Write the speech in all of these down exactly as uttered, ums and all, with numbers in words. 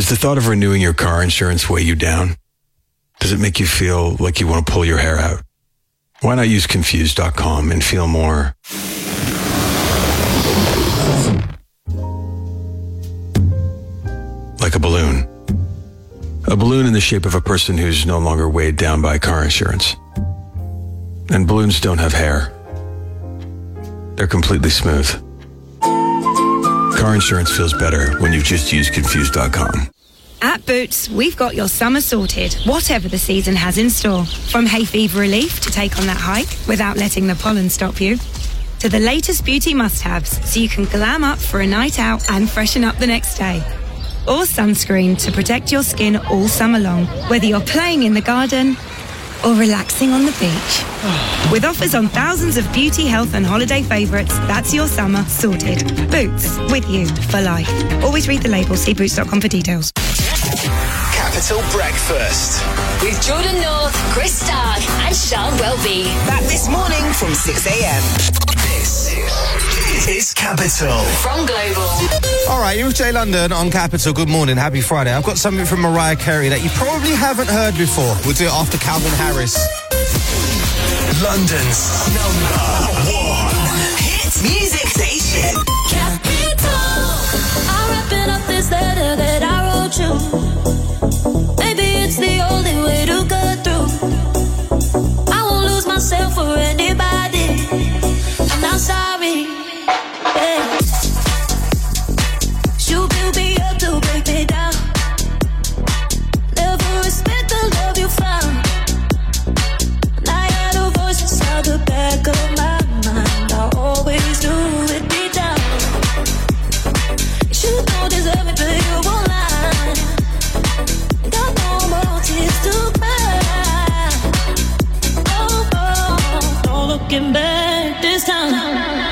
Does the thought of renewing your car insurance weigh you down? Does it make you feel like you want to pull your hair out? Why not use Confused dot com and feel more like a balloon? A balloon in the shape of a person who's no longer weighed down by car insurance. And balloons don't have hair. They're completely smooth. Car insurance feels better when you've just used Confused dot com. At Boots, we've got your summer sorted, whatever the season has in store. From hay fever relief to take on that hike without letting the pollen stop you, to the latest beauty must-haves so you can glam up for a night out and freshen up the next day. Or sunscreen to protect your skin all summer long, whether you're playing in the garden or relaxing on the beach. With offers on thousands of beauty, health and holiday favourites, that's your summer sorted. Boots, with you for life. Always read the label. See boots dot com for details. Capital Breakfast with Jordan North, Chris Stark and Sean Welby. Back this morning from six a.m. This is Capital from Global. All right, you're with Jay London on Capital. Good morning, happy Friday. I've got something from Mariah Carey that you probably haven't heard before. We'll do it after Calvin Harris. London's number one hit music station. Capital. I'm wrapping up this letter that I wrote you. Maybe it's the only way to get through. I won't lose myself for anybody. I'm not sorry. Yeah. You build me up to break me down. Never respect the love you found. And I had a voice inside the back of my mind. I always knew it deep down. You don't deserve me, but you won't lie. Got no more tears to cry. Oh, oh, no looking back this time.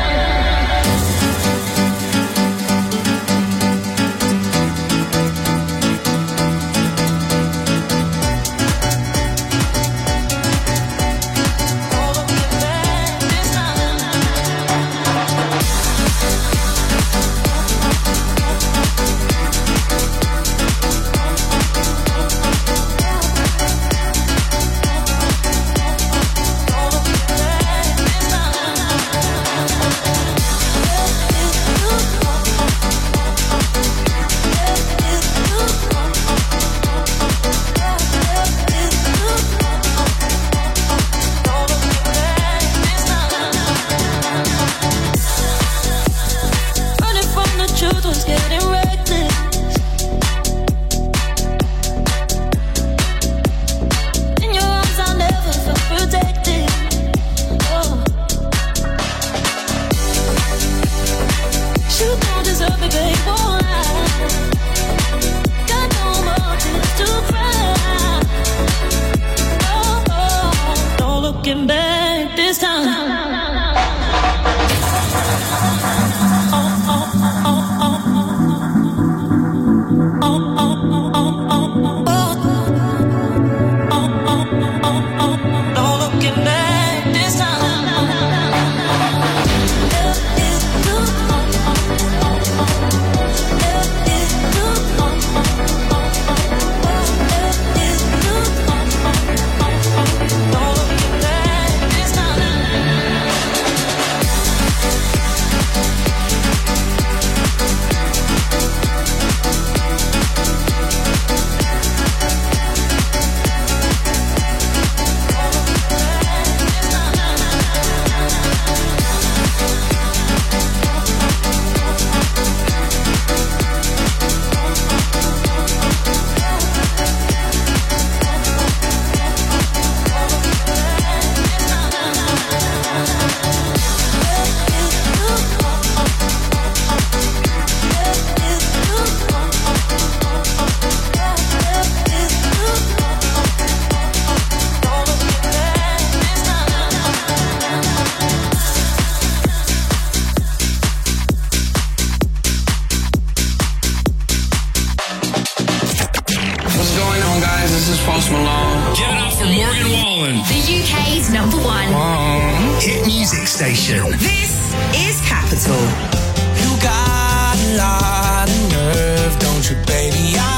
Station. This is Capital. You got a lot of nerve, don't you, baby? I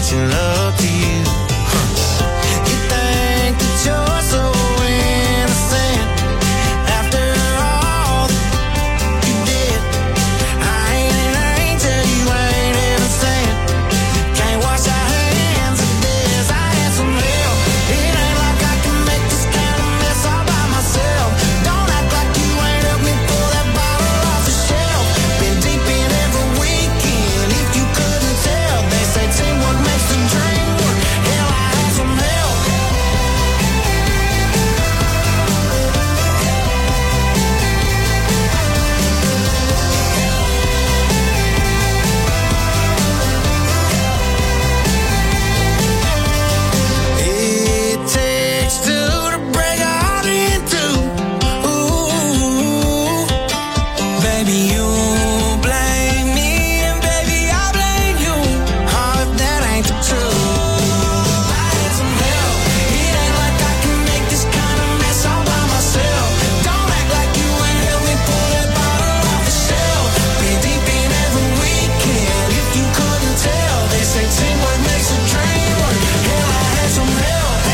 making love to you. You think that you're so innocent after all that you did. I ain't an angel, you ain't innocent. Can't wash our hands of this. I had some help. It ain't like I can make this kind of mess all by myself. Don't act like you ain't helped me pull that bottle off the shelf. Been deep in every weekend, if you couldn't tell. They say teamwork makes the dream work. Hell, I had some help. It takes two to break a heart in two. Ooh, baby, you blame me, and baby, I blame you. Oh, if that ain't the truth. I had some help. It ain't like I can make this kind of mess all by myself. Don't act like you ain't helped me pull that bottle off the shelf. Been deep in every weekend, if you couldn't tell. They say teamwork makes a dream work. Hell, I had some help.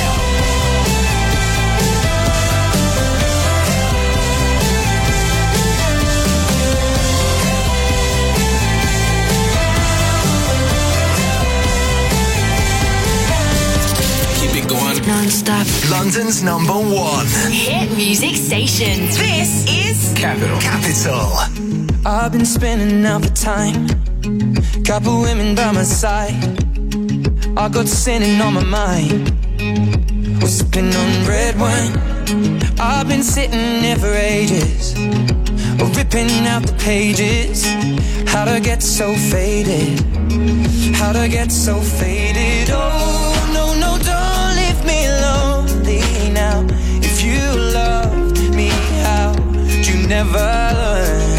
Keep it going. Non-stop. London's number one. Hit music station. This is Capital. Capital. I've been spending out the time. Couple women by my side. I got sinning on my mind. Was sipping on red wine. I've been sitting there for ages, ripping out the pages. How'd I get so faded? How'd I get so faded? Oh, no, no, don't leave me lonely now. If you loved me, how'd you never learn?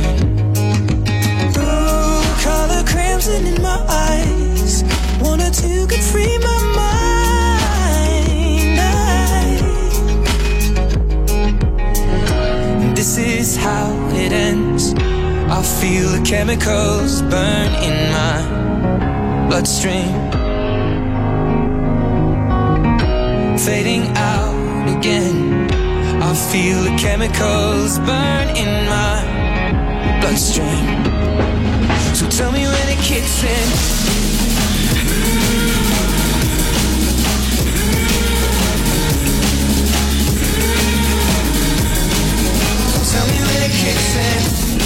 Ooh, color crimson in my eyes. One or two could free my mind. I, this is how it ends. I feel the chemicals burn in my bloodstream, fading out again. I feel the chemicals burn in my bloodstream. So tell me when it kicks in. Tell me when it kicks in.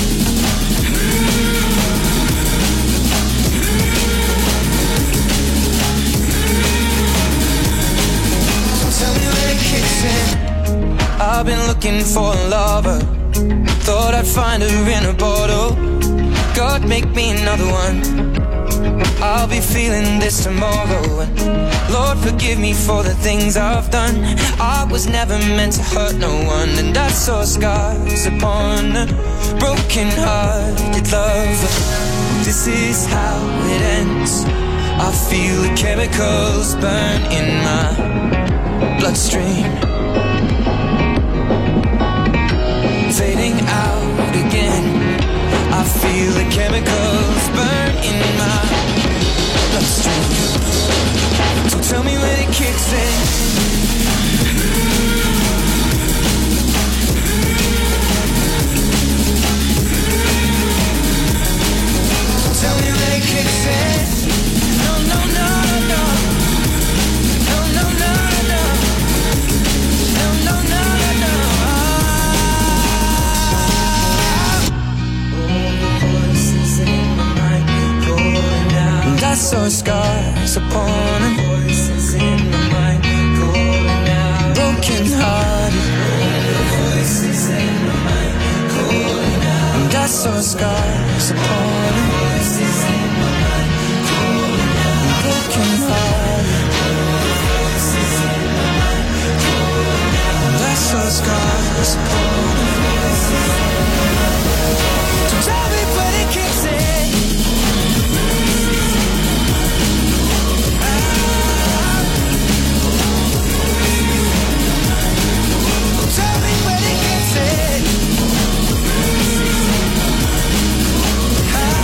Tell me when it kicks in. I've been looking for a lover. Thought I'd find her in a bottle. God, make me another one. I'll be feeling this tomorrow. And Lord, forgive me for the things I've done. I was never meant to hurt no one, and I saw scars upon a broken-hearted lover. This is how it ends. I feel the chemicals burn in my bloodstream, fading out again. I feel the chemicals burn in my bloodstream. So tell me when it kicks in. Tell me when it kicks in. No, no, no, no. No, no, no, no. No, no, no, no. All the voices in my mind calling out. And I saw scars upon them. Voices in my mind calling out. Broken hearted. All the voices in my mind calling out. And I saw scars upon them. Voices in my mind calling out. Broken hearted. All the voices in my mind calling out. And I saw scars upon them. So tell me when it kicks in. Tell me when it kicks in.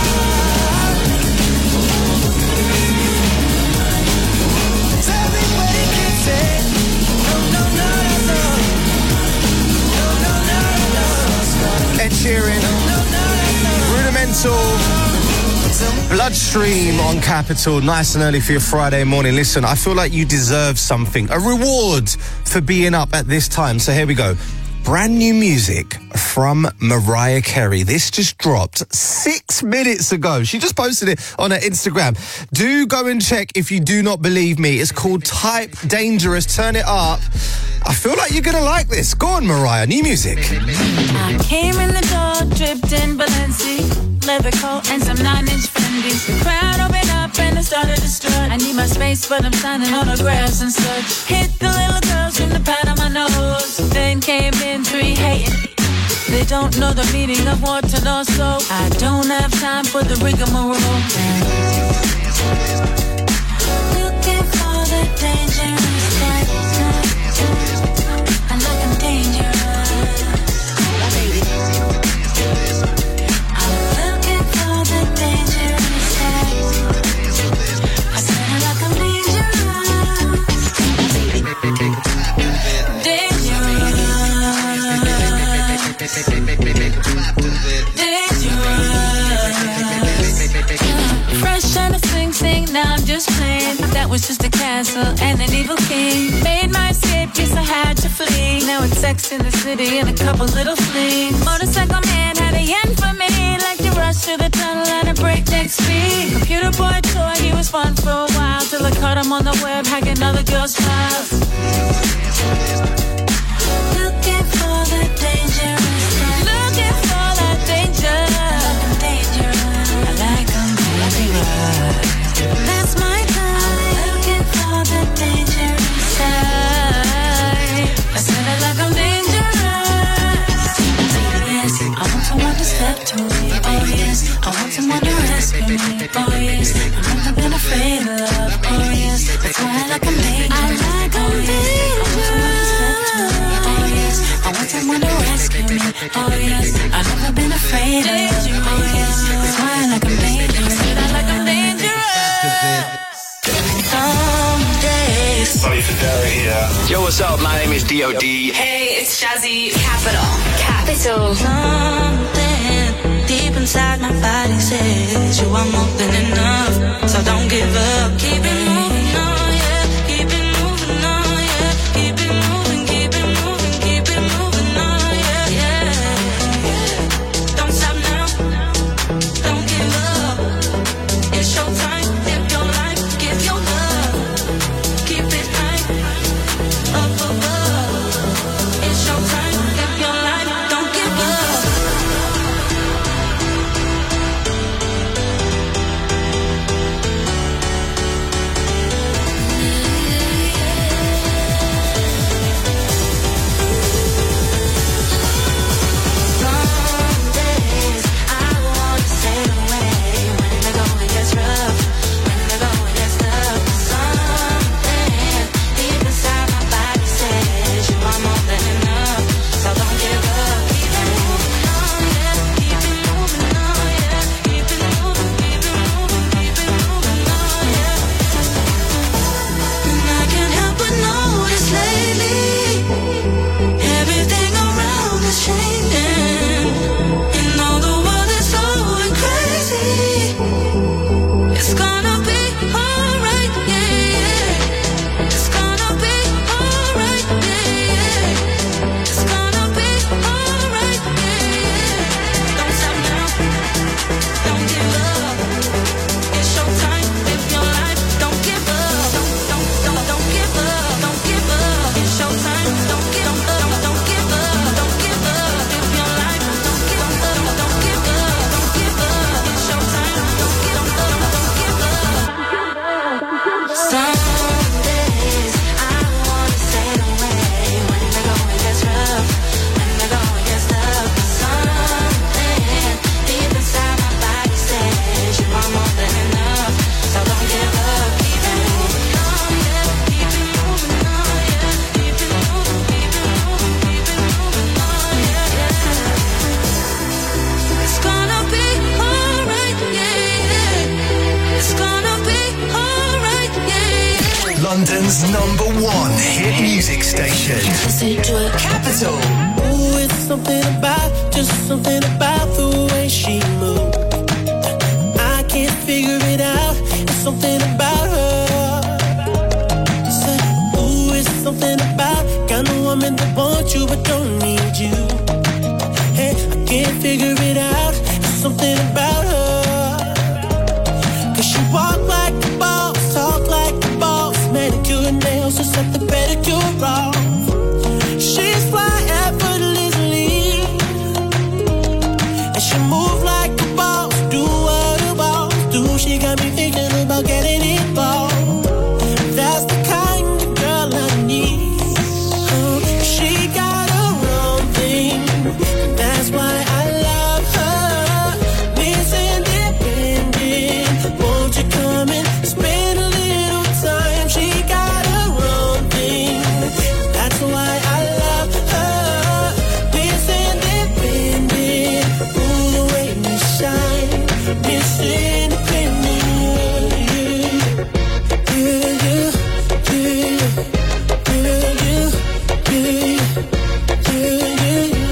Capital. Bloodstream on Capital, nice and early for your Friday morning. Listen, I feel like you deserve something, a reward for being up at this time. So here we go. Brand new music from Mariah Carey. This just dropped six minutes ago. She just posted it on her Instagram. Do go and check if you do not believe me. It's called Type Dangerous. Turn it up. I feel like you're going to like this. Go on, Mariah. New music. I came in the door, dripped in Balenci, leather coat and some nine-inch Fendi's. The crowd opened up and I started to strut. I need my space, but I'm signing autographs and such. Hit the little girls from the pad on my nose. Then came in three hating. They don't know the meaning of water, no, so I don't have time for the rigmarole. Looking for the dangerous type. I look I'm dangerous. I'm looking for the dangerous type. I said I look I'm dangerous. Dangerous. Fresh out of Sing Sing, now I'm just playing. That was just a castle and an evil king. Made my escape, yes I had to flee. Now it's Sex in the City and a couple little flings. Motorcycle man had a yen for me, like to rush through the tunnel at a breakneck speed. Computer boy toy, he was fun for a while, till I caught him on the web hacking other girls' files. Looking for the dangerous type. Looking for that danger. I'm dangerous. I like them dangerous. That's my kind. Looking for the dangerous type. I said I like them dangerous. Yes, I want someone to step to me. Oh yes, I want someone to rescue me. Oh yes, I've never been afraid of love. Oh yes, that's why I like them dangerous. I like them dangerous. I want someone to rescue me. Oh yes, I've never been afraid of you. Oh yes, that's why I like I'm dangerous. I like I'm dangerous. Some days. Sonny Federa here. Yo, what's up? My name is D O D. Hey, it's Jazzy. Capital. Capital. Something deep inside my body says you are more than enough. So don't give up. Keep it moving on, yeah. Keep it moving on, yeah. Keep it moving, keep it moving, keep it moving on, yeah, yeah. Don't stop now. Don't give up. It's your time. Live your life. Give your love. Keep it high. Up above. It's your time. Live your life. Don't give up. London's number one hit music station. Capital. Ooh, it's something about, just something about the way she moves. Cause she walk like a boss, talk like a boss, manicure and nails to set the pedicure off. She's fly effortlessly, and she move like a boss, do what a boss do. She got me thinking about getting involved. That's the kind of girl I need. Oh, she got her own thing, that's why I love her. Miss Independent, won't you come and spend a little time? She got her own thing, that's why I love her. Miss Independent, ooh, the way you shine. Miss Independent, yeah, yeah, yeah, yeah, yeah, yeah,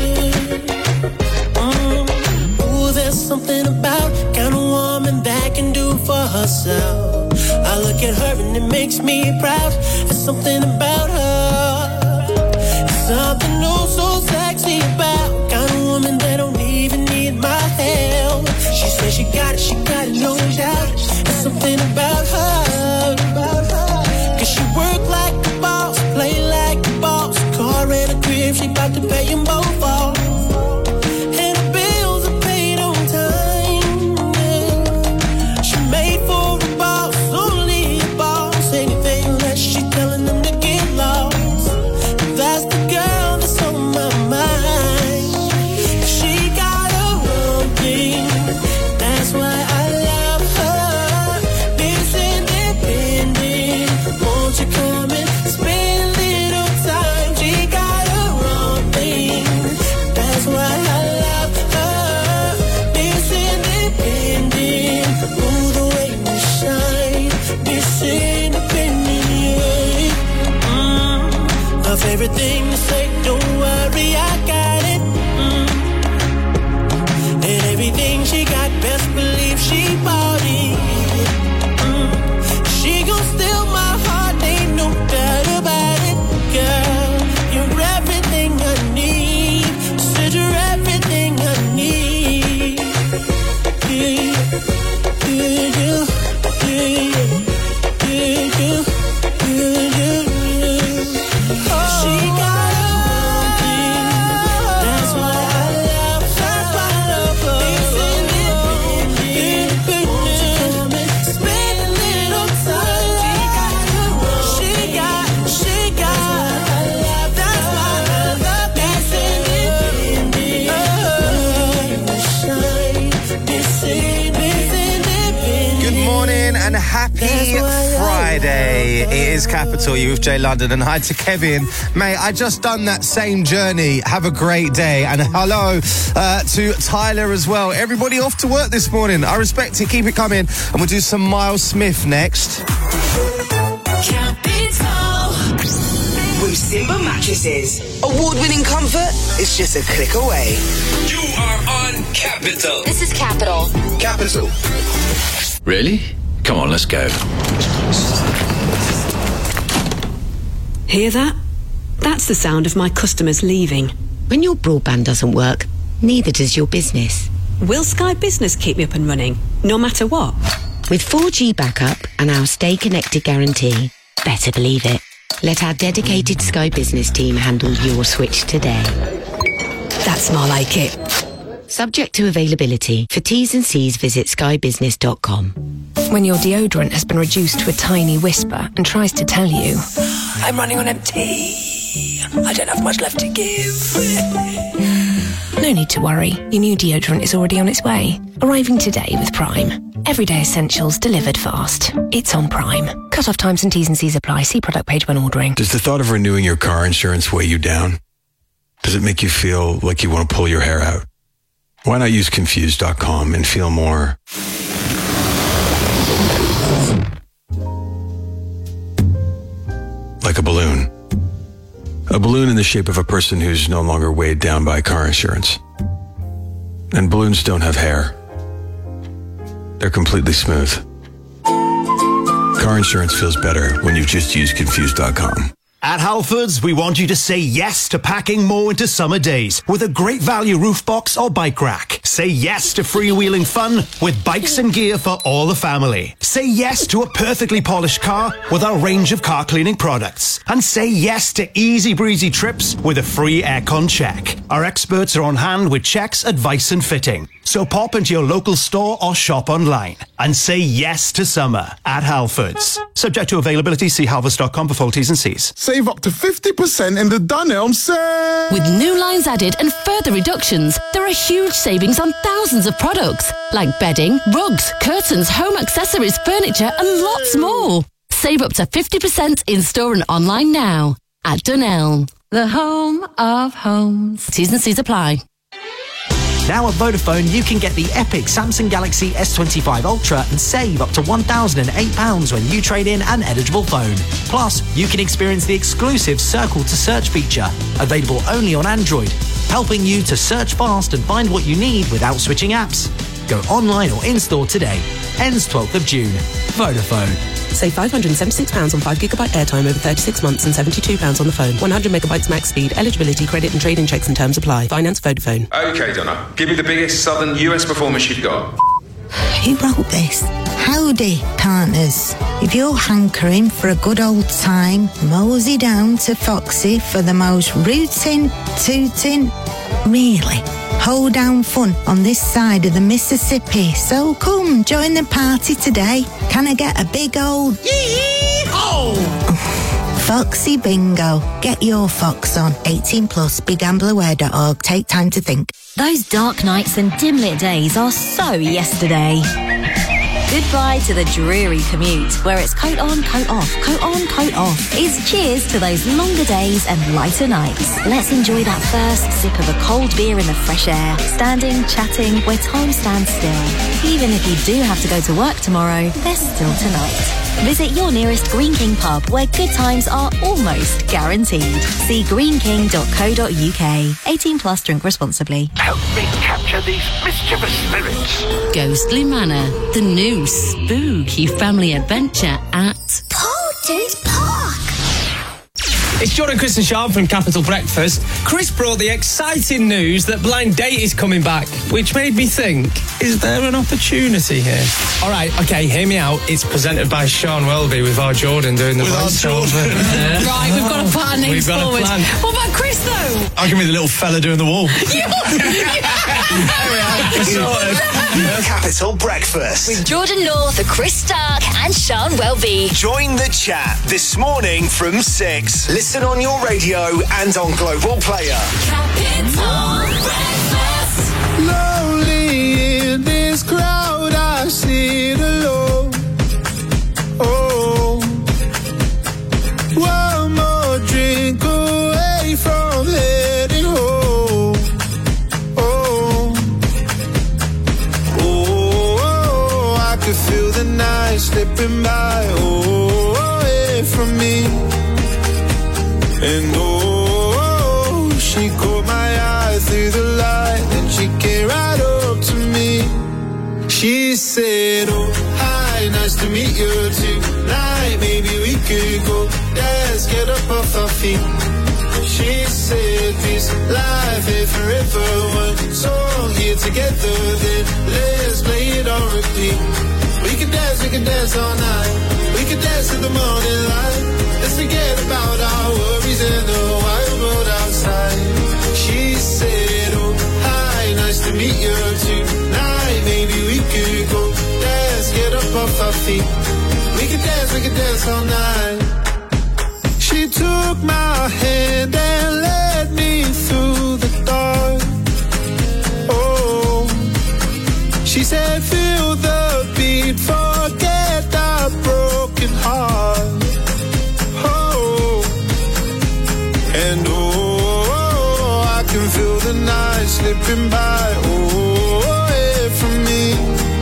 yeah. Mm. Ooh, there's something about kind of woman that can do for herself. I look at her and it makes me proud. There's something about her, something oh so sexy about kind of woman that don't even need my help. She says she got it, she got it, no doubt. There's something about her, about her. Cause she work like a boss, play like a boss. Car and a crib, she got to pay them both off. And her bills are paid on time, yeah. She made for a boss, only a boss. Anything less, she telling them to get lost. That's the girl that's on my mind. She got her own thing, that's why I love her. Miss Independent, won't you come and spend a little time? She got her own thing, that's why I love her. Miss Independent, ooh, the way you shine. Miss Independent, yeah. Mm. Her favorite thing to say, don't worry, I got it. Mm. And everything she got, best believe she bought it. Mm. She gon' steal my heart, ain't no doubt about it. Girl, you're everything I need. Said you're everything I need. Yeah, yeah, yeah, yeah, yeah, yeah, yeah, yeah. She got her own thing, that's why I love her. That's why I love her. Miss Independent, won't you come and spend a little time? She got, she got, that's why I love Miss Independent. Oh, shine, Miss Independent. Good morning and happy Friday. It is Capital, you with Jay London, and hi to Kevin. Mate, I just done that same journey. Have a great day. And hello uh, to Tyler as well. Everybody off to work this morning. I respect it. Keep it coming. And we'll do some Miles Smith next. With Simba Mattresses. Award-winning comfort is just a click away. You are on Capital. This is Capital. Capital. Really? Come on, let's go. Hear that? That's the sound of my customers leaving. When your broadband doesn't work, neither does your business. Will Sky Business keep me up and running, no matter what? With four G backup and our Stay Connected guarantee, better believe it. Let our dedicated Sky Business team handle your switch today. That's more like it. Subject to availability. For T's and C's, visit sky business dot com. When your deodorant has been reduced to a tiny whisper and tries to tell you, I'm running on empty, I don't have much left to give. No need to worry. Your new deodorant is already on its way. Arriving today with Prime. Everyday essentials delivered fast. It's on Prime. Cut-off times and T's and C's apply. See product page when ordering. Does the thought of renewing your car insurance weigh you down? Does it make you feel like you want to pull your hair out? Why not use Confused dot com and feel more like a balloon? A balloon in the shape of a person who's no longer weighed down by car insurance. And balloons don't have hair. They're completely smooth. Car insurance feels better when you just use Confused dot com. At Halfords, we want you to say yes to packing more into summer days with a great value roof box or bike rack. Say yes to freewheeling fun with bikes and gear for all the family. Say yes to a perfectly polished car with our range of car cleaning products. And say yes to easy breezy trips with a free aircon check. Our experts are on hand with checks, advice and fitting. So pop into your local store or shop online and say yes to summer at Halfords. Subject to availability, see halfords dot com for full T's and C's. Save up to fifty percent in the Dunelm sale. With new lines added and further reductions, there are huge savings on thousands of products like bedding, rugs, curtains, home accessories, furniture and lots more. Save up to fifty percent in store and online now at Dunelm, the home of homes. T's and C's apply. Now at Vodafone, you can get the epic Samsung Galaxy S twenty-five Ultra and save up to one thousand eight pounds when you trade in an eligible phone. Plus, you can experience the exclusive Circle to Search feature, available only on Android, helping you to search fast and find what you need without switching apps. Go online or in-store today. Ends twelfth of June. Vodafone. Save five hundred seventy-six pounds on five gigabyte airtime over thirty-six months and seventy-two pounds on the phone. one hundred megabytes max speed. Eligibility, credit and trading checks and terms apply. Finance Vodafone. Okay, Donna. Give me the biggest southern U S performance you've got. Who wrote this? Howdy, partners. If you're hankering for a good old time, mosey down to Foxy for the most rootin', tootin', really hoedown fun on this side of the Mississippi. So come, join the party today. Can I get a big old yee-haw? Foxy Bingo. Get your fox on. eighteen plus, be gambler aware dot org. Take time to think. Those dark nights and dim-lit days are so yesterday. Goodbye to the dreary commute, where it's coat on, coat off, coat on, coat off. It's cheers to those longer days and lighter nights. Let's enjoy that first sip of a cold beer in the fresh air, standing, chatting, where time stands still. Even if you do have to go to work tomorrow, there's still tonight. Visit your nearest Green King pub, where good times are almost guaranteed. See green king dot co dot uk. eighteen plus, drink responsibly. Help me capture these mischievous spirits. Ghostly Manor, the new spooky family adventure at Porter's Park. It's Jordan, Chris and Sean from Capital Breakfast. Chris brought the exciting news that Blind Date is coming back, which made me think, is there an opportunity here? All right, okay, hear me out. It's presented by Sean Welby with our Jordan doing the With our voiceover. Jordan. Right, we've got to put our names We've got a forward. plan. What about Chris, though? I can be the little fella doing the wall. Capital Breakfast with Jordan North, Chris Stark and Sean Welby. Join the chat this morning from six. Listen on your radio and on Global Player. Capital Breakfast. Lonely in this crowd, I sit alone. Oh, one more drink away from heading home. Oh, oh, I could feel the night slipping by. Oh, away from me. And oh, she caught my eye through the light, and she came right up to me. She said, oh, hi, nice to meet you tonight. Maybe we could go dance, get up off our feet. She said, peace, life, and forever. One song here together, then let's play it on repeat. We can dance, we can dance all night. We can dance in the morning light. Let's forget about our worries and the wild world outside. She said, oh, hi, nice to meet you tonight. Maybe we could go dance, get up off our feet. We could dance, we could dance all night. She took my hand and led me through the dark. Oh, she said, feel the beat, forget our broken heart. And oh, I can feel the night slipping by, oh, away from me.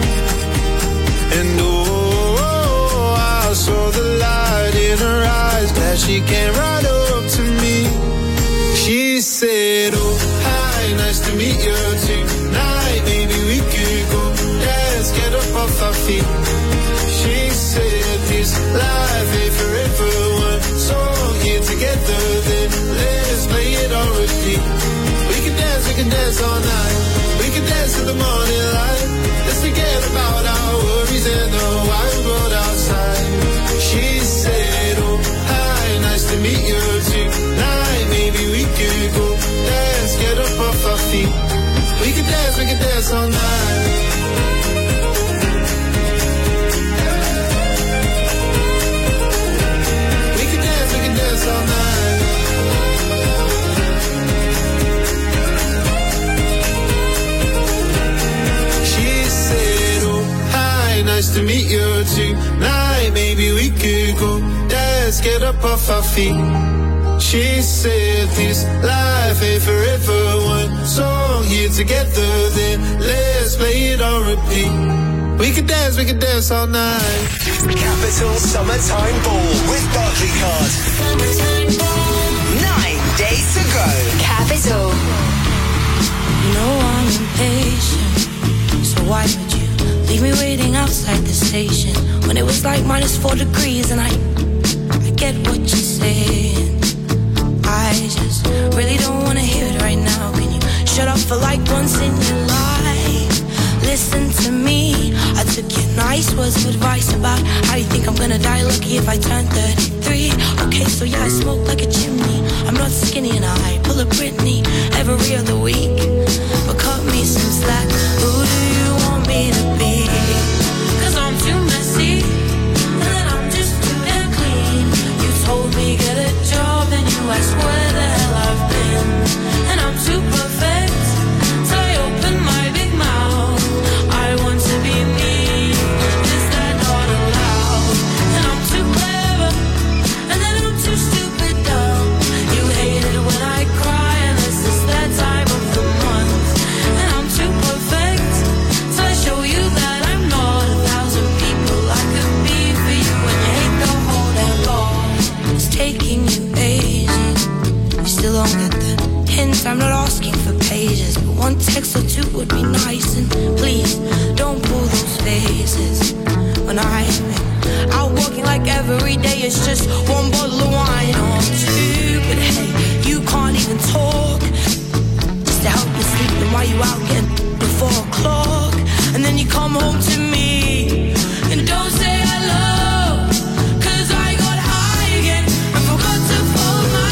And oh, I saw the light in her eyes, glad she came right up to me. She said, oh, hi, nice to meet you tonight. Maybe we could go dance, get up off our feet. She said, this life ain't forever. One song here together, then let's play it on repeat. We can dance, we can dance all night. We can dance, dance to the morning light. Let's forget about our worries and the wine road outside. She said, oh, hi, nice to meet you tonight. Maybe we could go dance, get up off our feet. We could dance, we could dance all night. We could dance, we could dance all night. She said, oh, hi, nice to meet you tonight. Maybe we could go dance, get up off our feet. She said this life ain't forever. One song here together, then let's play it on repeat. We could dance, we could dance all night. Capital Summertime Ball with Barclaycard. Nine days to go. Capital. You know I'm impatient, so why would you leave me waiting outside the station when it was like minus four degrees and I, I get what you're saying. I just really don't wanna hear it right now. Can you shut up for like once in your life? Listen to me. I took your nice words of advice about how you think I'm gonna die lucky if I turn thirty-three. Okay, so yeah, I smoke like a chimney. I'm not skinny and I pull a Britney every other week. But cut me some slack. Who do you want me to be? Cause I'm too messy, and then I'm just too damn clean. You told me get a job, then you asked where the hell I've been. And I'm too perfect, so I open my big mouth. I want to be me, is that not allowed? And I'm too clever, and then I'm too stupid dumb. You hate it when I cry, and this is that time of the month. And I'm too perfect, so I show you that I'm not a thousand people I could be for you. When you hate the whole damn law, it's taking you ages. You still don't get the hint. I'm not asking for pages, but one text or two would be nice. And please don't pull those faces when I'm out walking like every day it's just one bottle of wine or two. But hey, you can't even talk just to help you sleep. Then why you out getting before o'clock? And then you come home to me and don't say hello, cause I got high again and forgot to fold my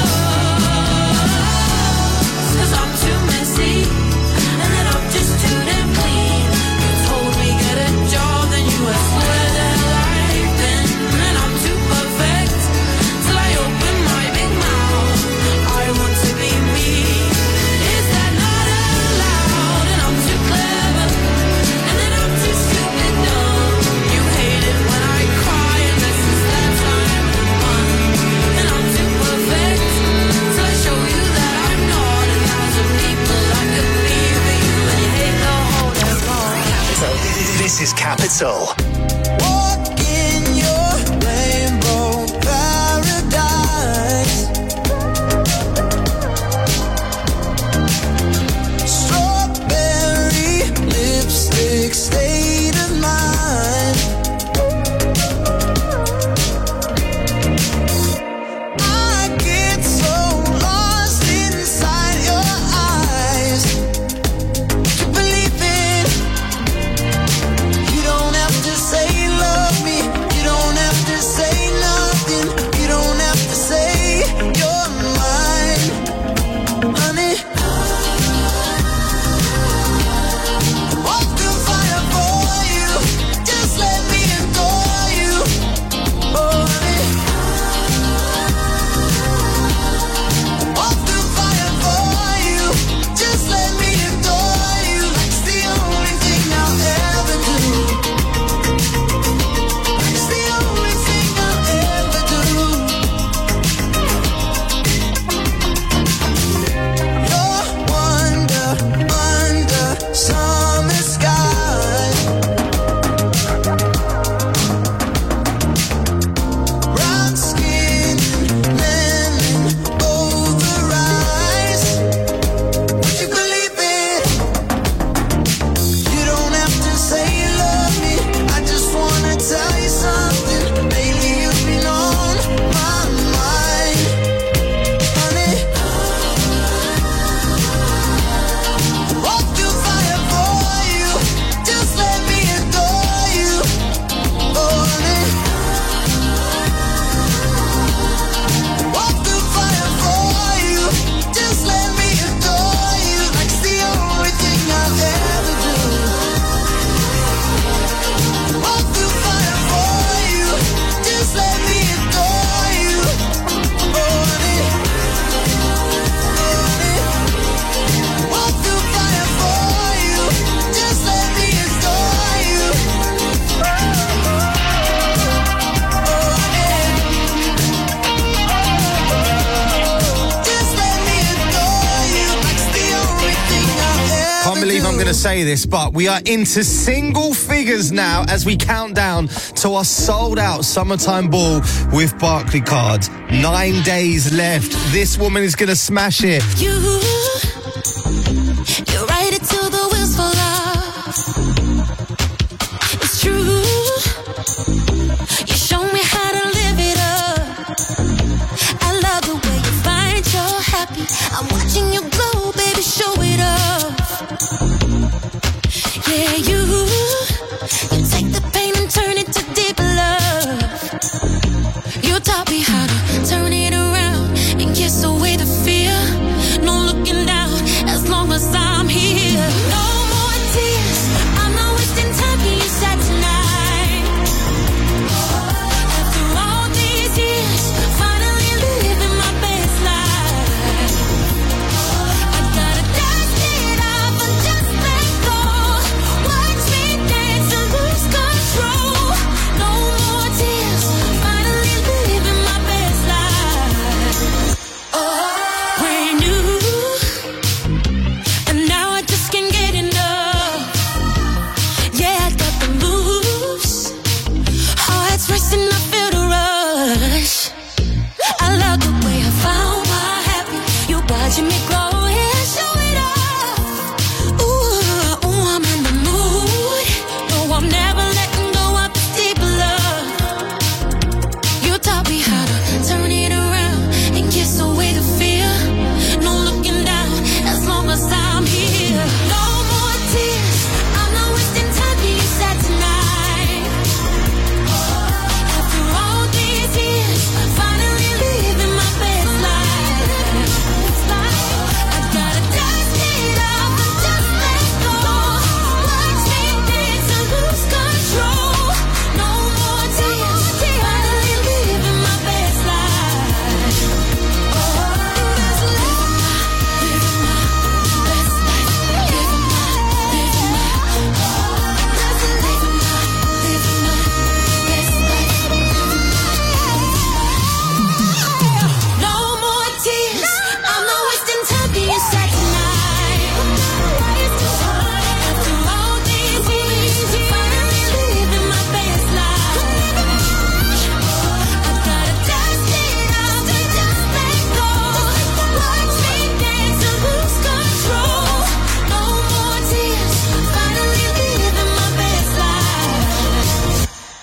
clothes. Cause I'm too messy, and then I'm just too damn clean. You told me get a job, then you asked where the hell I've been. And I'm too perfect, till I open my big mouth. I want to be me, is that not allowed? And I'm too clever, and then I'm too stupid dumb. You hate it when I cry, and this is that time of the month. And I'm too perfect, till I show you that I'm not a thousand people I could be for you. And you hate the whole damn law. This is Capital. Walk in your rainbow paradise. Strawberry lipstick state of mind. I get so lost inside your eyes to believe it. You don't have to say love. going to say this, but we are into single figures now as we count down to our sold-out summertime ball with Barclaycard. Nine days left. This woman is going to smash it. You, you ride it till the wheels fall off. It's true. You show me how to live it up. I love the way you find you're happy. I'm watching you glow, baby, show it off. Yeah, you, you take the pain and turn it to deep love. You taught me how to turn it around and kiss away the fear. No looking down as long as I'm here. No more tears, I'm not wasting time, can you sad tonight? After all these years, finally living my best life. I gotta dust it off and just let go. Watch me dance and lose control. No more tears, finally living my best life. Brand new, and now I just can't get enough. Yeah, I got the moves. Heart's racing, I feel the rush. I love the way I found my happy. You watching me grow, yeah, show it off. Ooh, ooh, I'm in the mood. No, I'm never letting go of this deep love. You taught me how to turn it around and kiss away the fear. No looking down as long as I'm here. No more tears, I'm not wasting time, can you sad tonight? After all these years, finally living my best life. I gotta dust it off and just let go. Watch me dance and lose control. No more tears, finally living my best life. Best life, living my best life, living my, living my, just living my, living my best life, living my. No more tears, I'm not wasting time, can you sad tonight? After all these years, finally living my best life. I gotta dust it off and just let go. Watch me dance and lose control. No more tears, finally living my best life.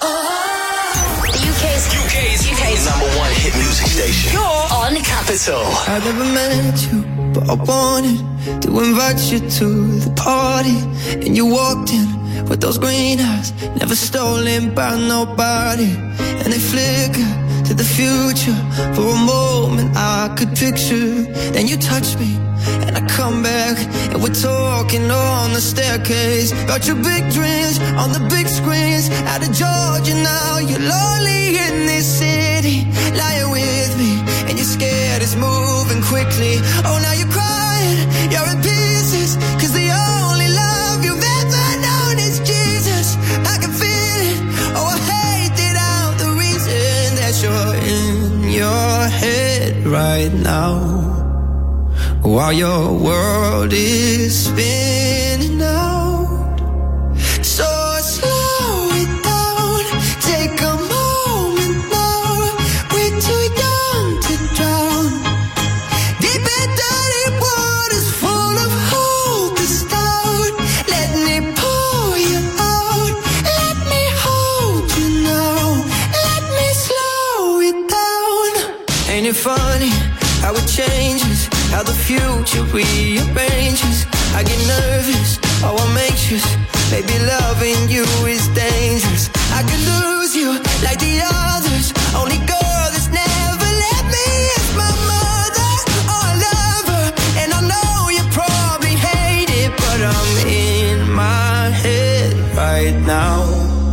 The U K's U K's, U K's number one hit music station. You're on Capital. I never met you, but I wanted to invite you to the party. And you walked in with those green eyes, never stolen by nobody. And they flicker to the future. For a moment I could picture. Then you touch me, and I come back, and we're talking on the staircase about your big dreams on the big screens. Out of Georgia now, you're lonely in this city, lying with me, and you're scared it's moving quickly. Oh, now you're crying, you're in pieces, cause the only love you've ever known is Jesus. I can feel it, oh, I hate it out, the reason that you're in your head right now, while your world is spinning out. So slow it down, take a moment now. We're too young to drown. Deep and dirty waters full of hope is down. Let me pour you out. Let me hold you now. Let me slow it down. Ain't it funny how it changes, how the future rearranges? I get nervous, oh I'm anxious. Baby, loving you is dangerous. I could lose you like the others. Only girl that's never let me is my mother. Oh, I love her, and I know you probably hate it, but I'm in my head right now.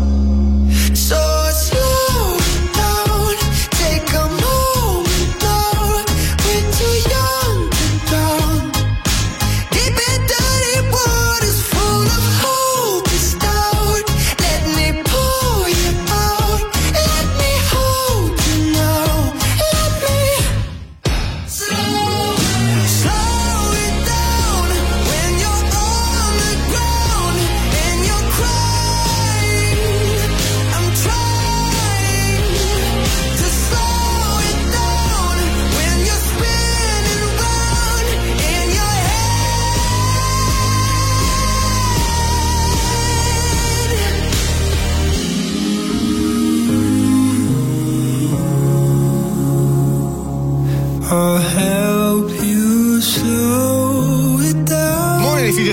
So slow down, take a moment now. We're too young to drown. Deep and dirty waters full of hope is down. Let me pour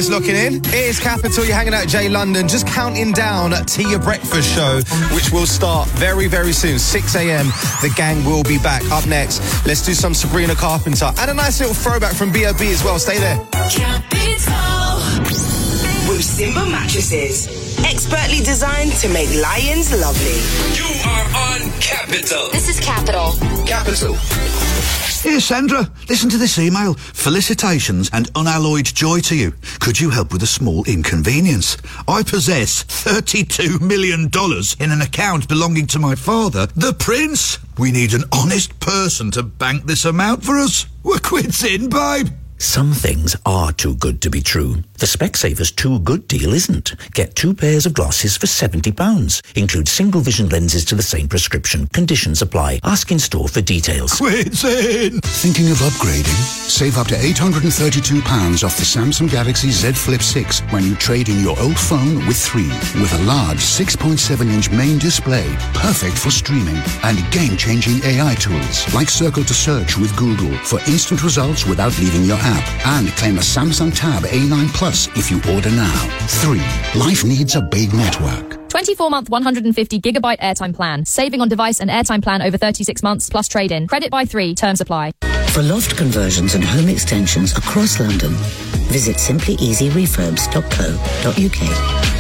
looking in. It is Capital. You're hanging out at J London. Just counting down to your breakfast show, which will start very, very soon. six a.m. The gang will be back. Up next, let's do some Sabrina Carpenter and a nice little throwback from B O B as well. Stay there. Capital. With Simba mattresses. Expertly designed to make lions lovely. You are on Capital. This is Capital. Capital. Here, Sandra, listen to this email. Felicitations and unalloyed joy to you. Could you help with a small inconvenience? I possess thirty-two million dollars in an account belonging to my father, the Prince. We need an honest person to bank this amount for us. We're quits in, babe. Some things are too good to be true. The Specsavers Too Good deal isn't. Get two pairs of glasses for seventy pounds. Include single vision lenses to the same prescription. Conditions apply. Ask in store for details. Quits in. Thinking of upgrading? Save up to eight hundred thirty-two pounds off the Samsung Galaxy Z Flip six when you trade in your old phone with three. With a large six point seven inch main display, perfect for streaming, and game-changing A I tools like Circle to Search with Google for instant results without leaving your app. And claim a Samsung Tab A nine Plus if you order now. Three. Life needs a big network. twenty-four month, one hundred fifty gigabyte airtime plan. Saving on device and airtime plan over thirty-six months plus trade-in. Credit by three. Terms apply. For loft conversions and home extensions across London, visit simply easy refurbs dot co dot uk.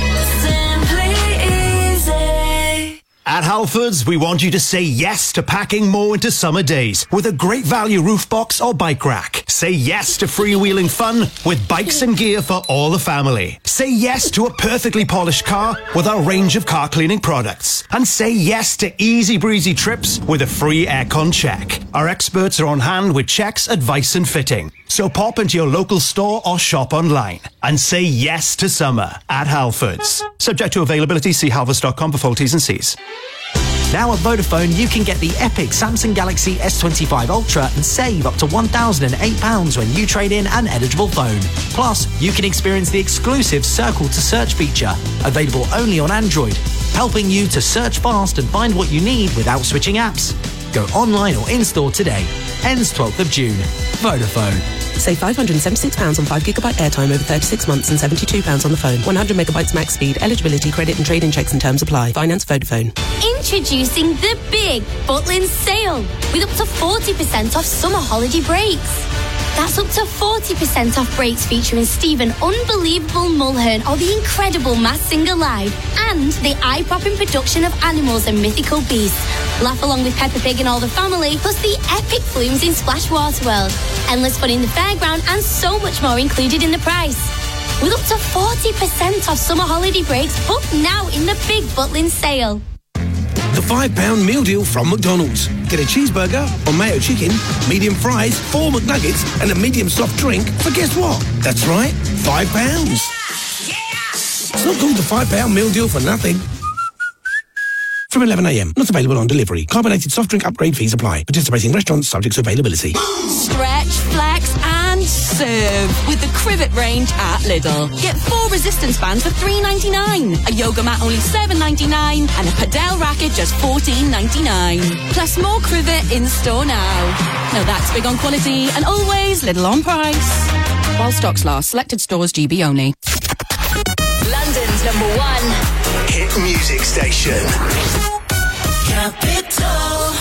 At Halfords, we want you to say yes to packing more into summer days with a great value roof box or bike rack. Say yes to freewheeling fun with bikes and gear for all the family. Say yes to a perfectly polished car with our range of car cleaning products. And say yes to easy breezy trips with a free aircon check. Our experts are on hand with checks, advice and fitting. So pop into your local store or shop online and say yes to summer at Halfords. Subject to availability, see halfords dot com for full T's and C's. Now at Vodafone, you can get the epic Samsung Galaxy S twenty-five Ultra and save up to one thousand eight pounds when you trade in an eligible phone. Plus, you can experience the exclusive Circle to Search feature, available only on Android, helping you to search fast and find what you need without switching apps. Go online or in-store today. Ends twelfth of June. Vodafone. Save five hundred seventy-six pounds on five gigabyte airtime over thirty-six months and seventy-two pounds on the phone. one hundred megabytes max speed. Eligibility, credit and trade-in checks and terms apply. Finance Vodafone. Introducing the big Butlin sale with up to forty percent off summer holiday breaks. That's up to forty percent off breaks featuring Stephen Unbelievable Mulhern or the incredible Masked Singer Live and the eye-popping production of animals and mythical beasts. Laugh along with Peppa Pig and all the family, plus the epic flumes in Splash Water World, endless fun in the fairground and so much more included in the price. With up to forty percent off summer holiday breaks, book now in the big Butlin sale. The five pound meal deal from McDonald's. Get a cheeseburger or mayo chicken, medium fries, four McNuggets, and a medium soft drink for guess what? That's right, five pounds. It's not called the five pound meal deal for nothing. From eleven a.m. Not available on delivery. Carbonated soft drink upgrade fees apply. Participating restaurants subject to availability. Stretch, flex and serve with the Crivet range at Lidl. Get four resistance bands for three ninety-nine, a yoga mat only seven ninety-nine, and a padel racket just fourteen ninety-nine. Plus more Crivet in store now. Now that's big on quality and always Lidl on price. While stocks last, selected stores G B only. London's number one hit music station. Capital.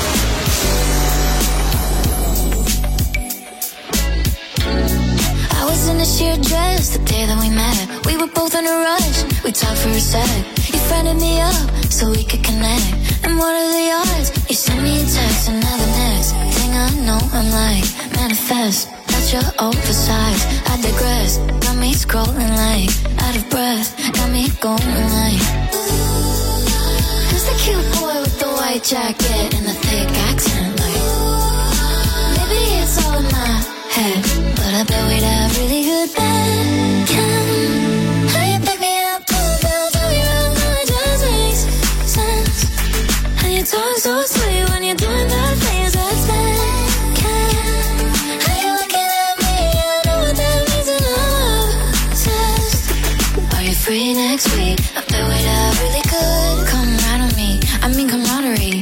I was in a sheer dress the day that we met. We were both in a rush. We talked for a sec. You friended me up so we could connect. And what are the odds? You sent me a text and now the next thing I know I'm like manifest. That's your oversized. I digress. Got me scrolling like out of breath. Got me going like. Who's the cute boy with the white jacket and the thick accent? Like, maybe it's all in my head, but I bet we'd have really good band. Can how you pick me up, pull down, tell me around, how it just makes sense. And you talk so sweet when you're doing that things that's bad. Can how you looking at me? I know what that means and I'm obsessed. Are you free next week? I bet we'd have really good camaraderie. I mean camaraderie.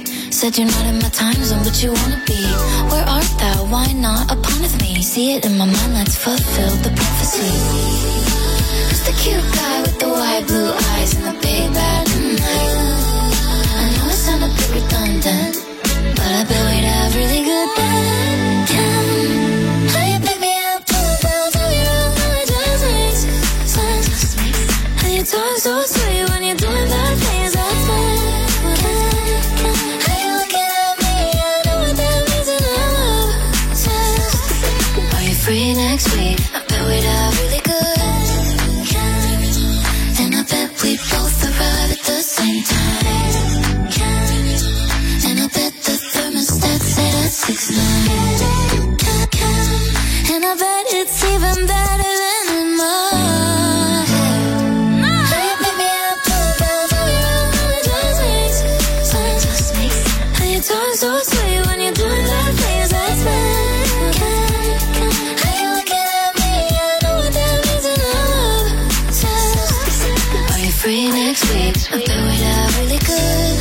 said you're not in my time zone, but you wanna be. Where art thou? Why not upon with me? See it in my mind, let's fulfill the prophecy. It's the cute guy with the wide blue eyes and the big bad night. I know it sounds a bit redundant, but I bet we'd have really good time. How you pick me up, pull it down, tell me wrong, how it just makes sense. How you talk so sweet when you're doing bad things, that's fine. How you looking at me, I know what that means and I love sex. Are you free next week? I bet we'd have really good. And I bet we both arrive at the same time. And I bet the thermostat set at six nine. And I bet it's even better than in my head. How you pick me up, pull it down, tell me wrong, how it just makes sense. How you talk so sweet when you're doing that things, that's bad. How you looking at me, I know what that means and I love sex. Are you free next week? I bet we'd have really good.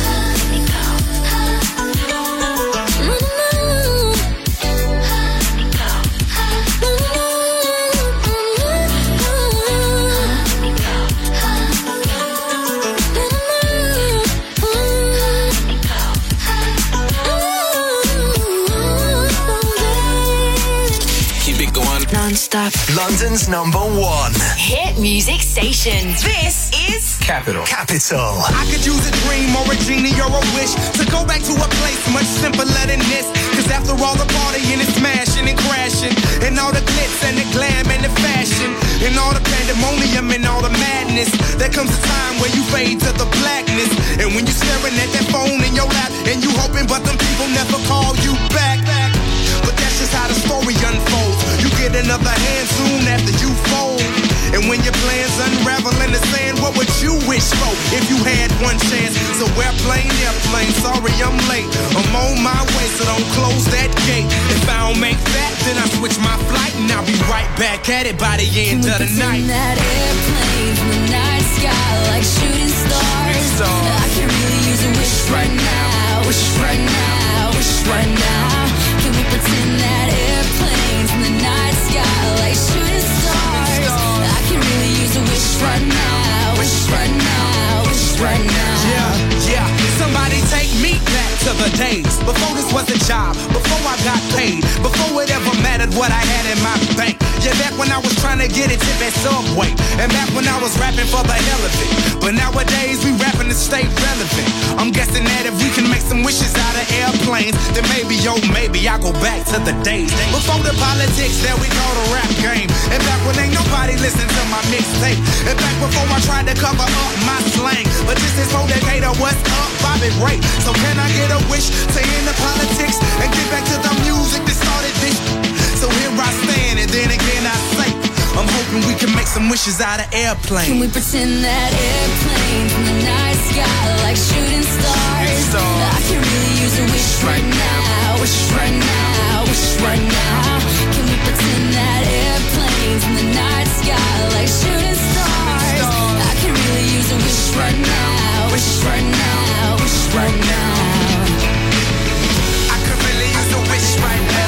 Non-stop. London's number one hit music station. This is Capital. Capital. I could use a dream or a genie or a wish to go back to a place much simpler than this. Cause after all the partying and smashing and crashing, and all the glitz and the glam and the fashion, and all the pandemonium and all the madness, there comes a time where you fade to the blackness. And when you're staring at that phone in your lap, and you hoping but them people never call you back. But that's just how the story unfolds. You get another hand soon after you fold. And when your plans unravel in the sand, what would you wish for if you had one chance? So airplane, airplane, sorry I'm late. I'm on my way, so don't close that gate. If I don't make that, then I switch my flight, and I'll be right back at it by the end of the night. That airplane from the night sky like shooting stars. I can really use a wish right now, wish right now, wish right now. Can we pretend that airplane from the night sky like shooting stars? I can really use a wish right now, wish right now, wish right now. Yeah, yeah, somebody take me back to the days before this was a job, before I got paid, before it ever mattered what I had in my bank. Yeah, back when I was trying to get a tip at Subway, and back when I was rapping for the hell of it. But nowadays we rapping to stay relevant. I'm guessing that if we can make some wishes out of airplanes, then maybe, oh maybe I'll go back to the days before the politics that we call the rap game. And back when ain't nobody listened to my mixtape. And back before I tried to cover up my slang. But this is for Decatur, what's up, Bobby Ray? So can I get a wish to end the politics and get back to the music that started this? So here I stand, and then again I say, I'm hoping we can make some wishes out of airplanes. Can we pretend that airplane from the night sky like shooting stars? I can really use a wish right now, wish right now, wish right now. Can we pretend that airplane from the night sky like shooting stars? I can really use a wish right now, wish right now, wish right now. I could really use a wish right now.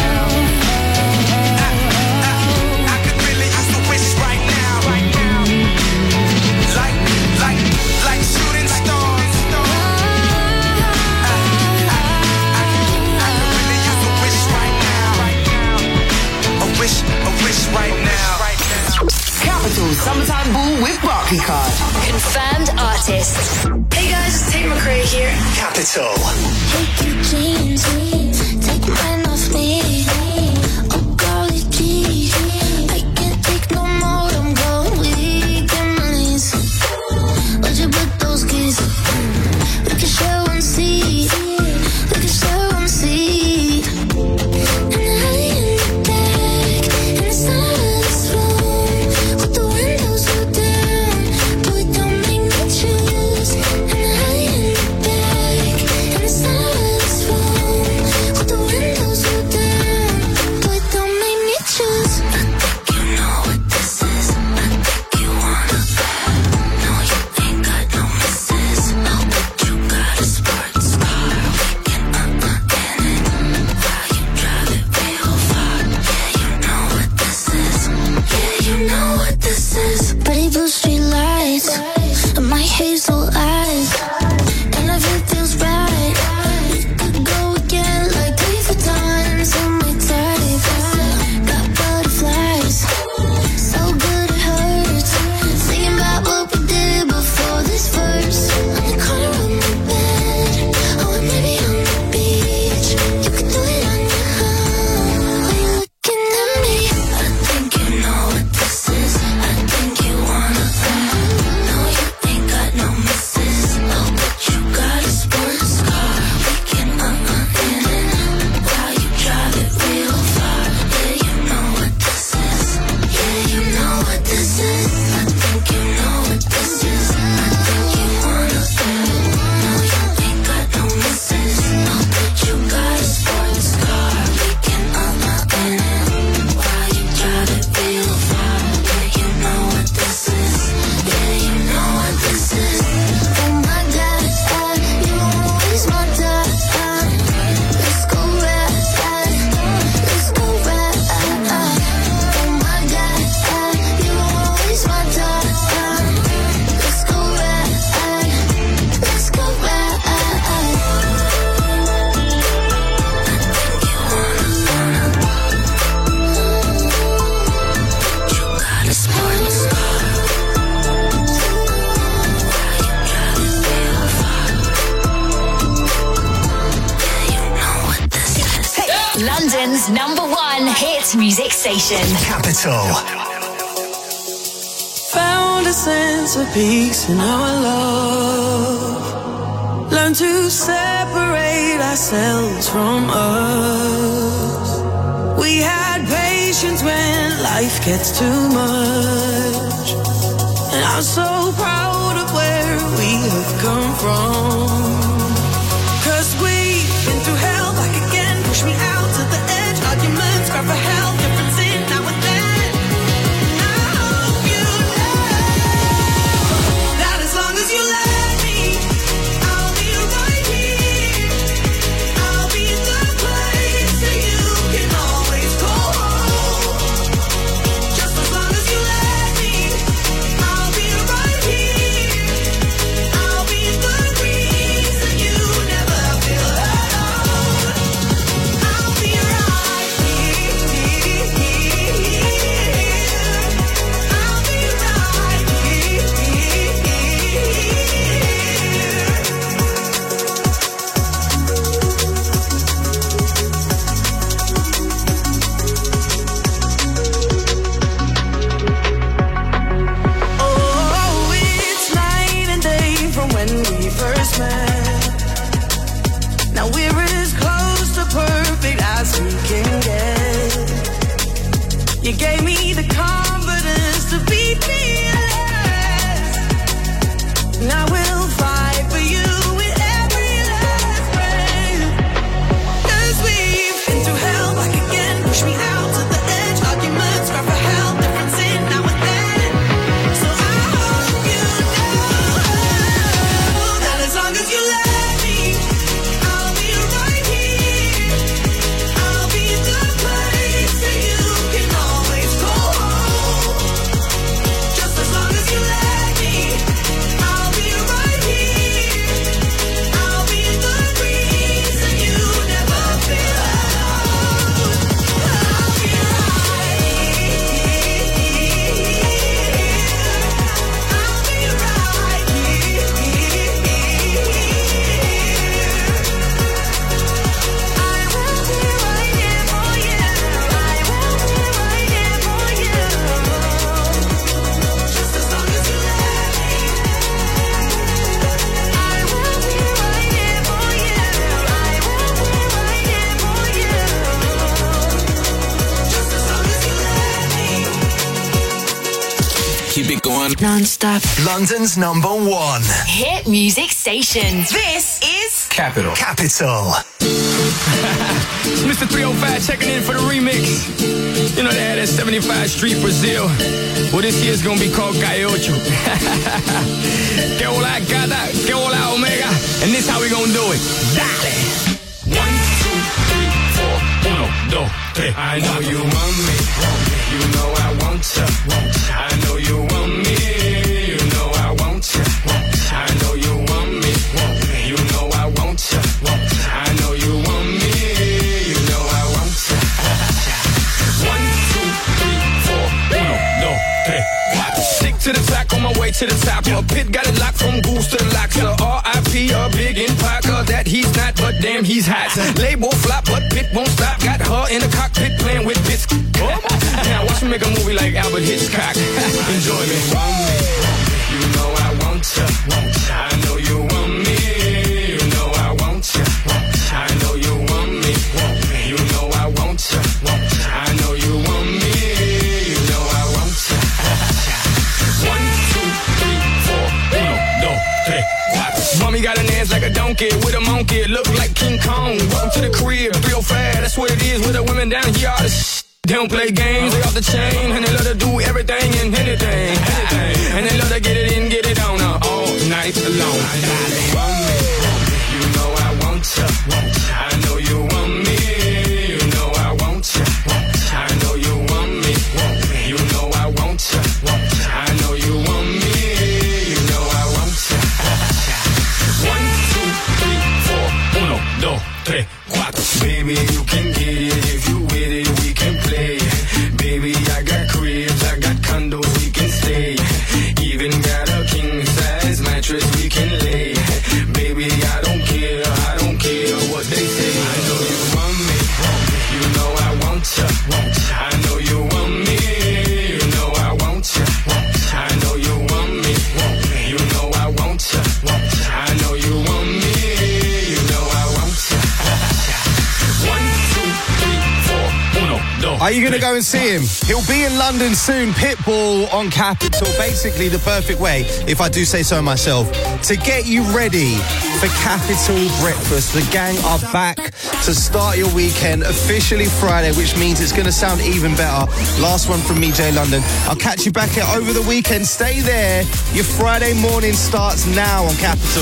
Right now. Capital Summertime Ball with Barclay Card. Confirmed artist. Hey guys, it's Tate McRae here. Capital. Take your jeans, take the pen off me. Oh golly gee, I can't take no more. I'm going weak in my knees. Where'd you put those keys? We can share one seat. We can share one seat. And I in the back, in the side of this room, with the windows rolled down, but we don't make me choose. And I in the back, in the side of this room. London's number one hit music station. Capital. Found a sense of peace in our love. Learn to separate ourselves from us. We had patience when life gets too much. And I'm so proud of where we have come from. Cause we've been through hell like again. Push me out to the edge. Arguments, cry for help. Difference in now and then. And I hope you know that as long as you let me, I'll be right here. I'll be the place that you can always call home. Just as long as you let me, I'll be right here. I'll be the reason you never feel alone. I'll be right here. I'll be Oh, it's night and day from when we first met. Now we're as close to perfect as we can get. You gave me the confidence to be fearless. Now we'll fight for you with every last breath. Cause we've been through hell like again. Push me out to the edge. Arguments, cry for help. Difference in now and then. So I hope you know that as long as you let me, I'll be right here. I'll be the place that you can always call home. Just as long as you let me, I'll be right here. I'll be the reason you never feel alone. I'll be right here. I'll be right here. I will be right here for you. I will be right here for you. Just as long as you let me. I will be right here for you. I will be right here for you. Just as long as you let me. Keep it going. Non-stop. London's number one. Hit music station. This is Capital. Capital. It's Mister three oh five checking in for the remix. You know they had that seventy-five Street Brazil. Well, this year's gonna be called Calle Ocho. Que hola gata, que hola omega. And this how we gonna do it. Dale. One, two, three, four, uno, dos, tres. I know you want me. You know I want ya. I know you want me. You know I want ya. I know you want me. You know I want ya. I know you want me. You know I want ya. One, two, three, four, uno, dos, tres, cuatro. Stick to the track on my way to the top. A pit got it locked from goose to the locks. So R I P a big in Parker. That he's not, but damn he's hot. Label flop, but Pit won't stop. Got her in the cockpit playing with bits. Now watch me make a movie like Albert Hitchcock. Enjoy me. You know I want ya. I know you want me. You know I want ya. I know you want me. You know I want ya. I know you want me. You know I want ya. One, two, three, four, uno, dos, tres, cuatro. Mommy got an ass like a donkey with a monkey. Look like King Kong. Welcome to the crib. three oh five, that's what it is with the women down here. All this they don't play games, they off the chain. And they love to do everything and anything. And they love to get it in, get it on uh, all night long. You know I want ya. I know you want me. You know I want ya. I know you want me. You know I want ya. I know you want me. You know I want ya. One, two, three, four, uno, dos, tres, cuatro. Baby, you can get it if you with it. We can play. Baby, I got cribs, I got condos, we can stay. Even got a king size mattress we can lay. Baby, I don't care, I don't care what they say. I know you want me, you know Are you going to go and see him? He'll be in London soon. Pitbull on Capital. Basically the perfect way, if I do say so myself, to get you ready for Capital Breakfast. The gang are back to start your weekend, officially Friday, which means it's going to sound even better. Last one from me, Jay London. I'll catch you back here over the weekend. Stay there. Your Friday morning starts now on Capital.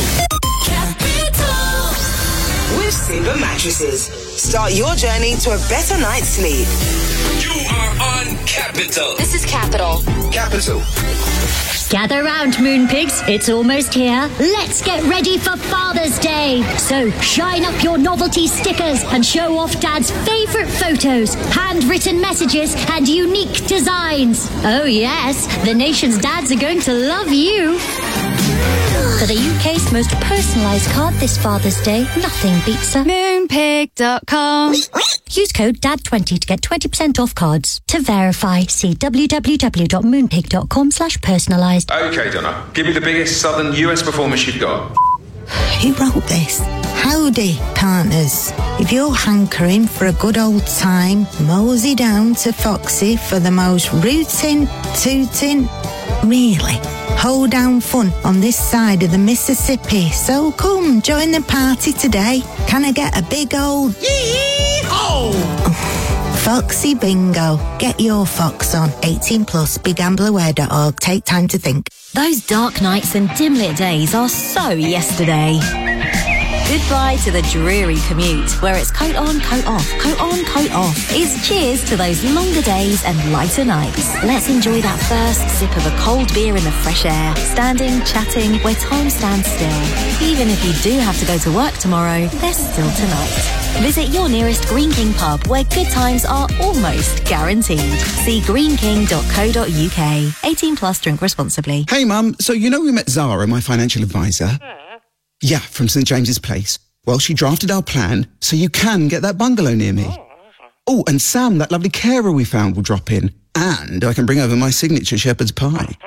With Simba Mattresses. Start your journey to a better night's sleep. You are on Capital. This is Capital. Capital. Gather round, Moonpigs. It's almost here. Let's get ready for Father's Day. So shine up your novelty stickers and show off Dad's favourite photos, handwritten messages and unique designs. Oh yes, the nation's dads are going to love you. For the U K's most personalised card this Father's Day, nothing beats a moonpig dot com. Use code D A D twenty to get twenty percent off cards. To verify, see w w w dot moonpig dot com slash personalised. Okay, Donna, give me the biggest southern U S performance you've got. Who wrote this? Howdy, partners. If you're hankering for a good old time, mosey down to Foxy for the most rootin', tootin', really hoedown fun on this side of the Mississippi. So come, join the party today. Can I get a big old yee-haw? Foxy Bingo. Get your fox on. eighteen plus, big gambler aware dot org. Take time to think. Those dark nights and dim-lit days are so yesterday. Goodbye to the dreary commute, where it's coat on, coat off, coat on, coat off. It's cheers to those longer days and lighter nights. Let's enjoy that first sip of a cold beer in the fresh air, standing, chatting, where time stands still. Even if you do have to go to work tomorrow, there's still tonight. Visit your nearest Green King pub, where good times are almost guaranteed. See green king dot co dot u k. eighteen plus, drink responsibly. Hey Mum, so you know we met Zara, my financial advisor? Yeah, from St James's Place. Well, she drafted our plan so you can get that bungalow near me. Oh, and Sam, that lovely carer we found, will drop in. And I can bring over my signature shepherd's pie.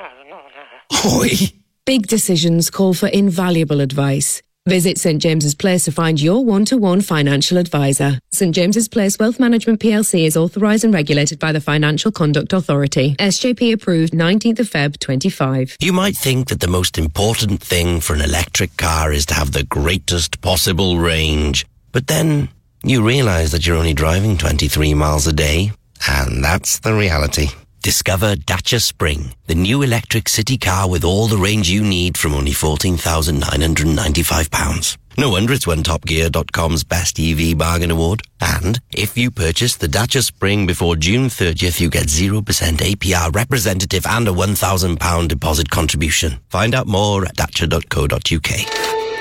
Oi! Big decisions call for invaluable advice. Visit St James's Place to find your one-to-one financial advisor. St James's Place Wealth Management P L C is authorised and regulated by the Financial Conduct Authority. S J P approved nineteenth of February twenty-five. You might think that the most important thing for an electric car is to have the greatest possible range. But then you realise that you're only driving twenty-three miles a day. And that's the reality. Discover Dacia Spring, the new electric city car with all the range you need from only fourteen thousand nine hundred ninety-five pounds. No wonder it's won Top Gear dot com's Best E V Bargain Award. And if you purchase the Dacia Spring before June thirtieth, you get zero percent A P R representative and a one thousand pounds deposit contribution. Find out more at dacia dot co dot u k.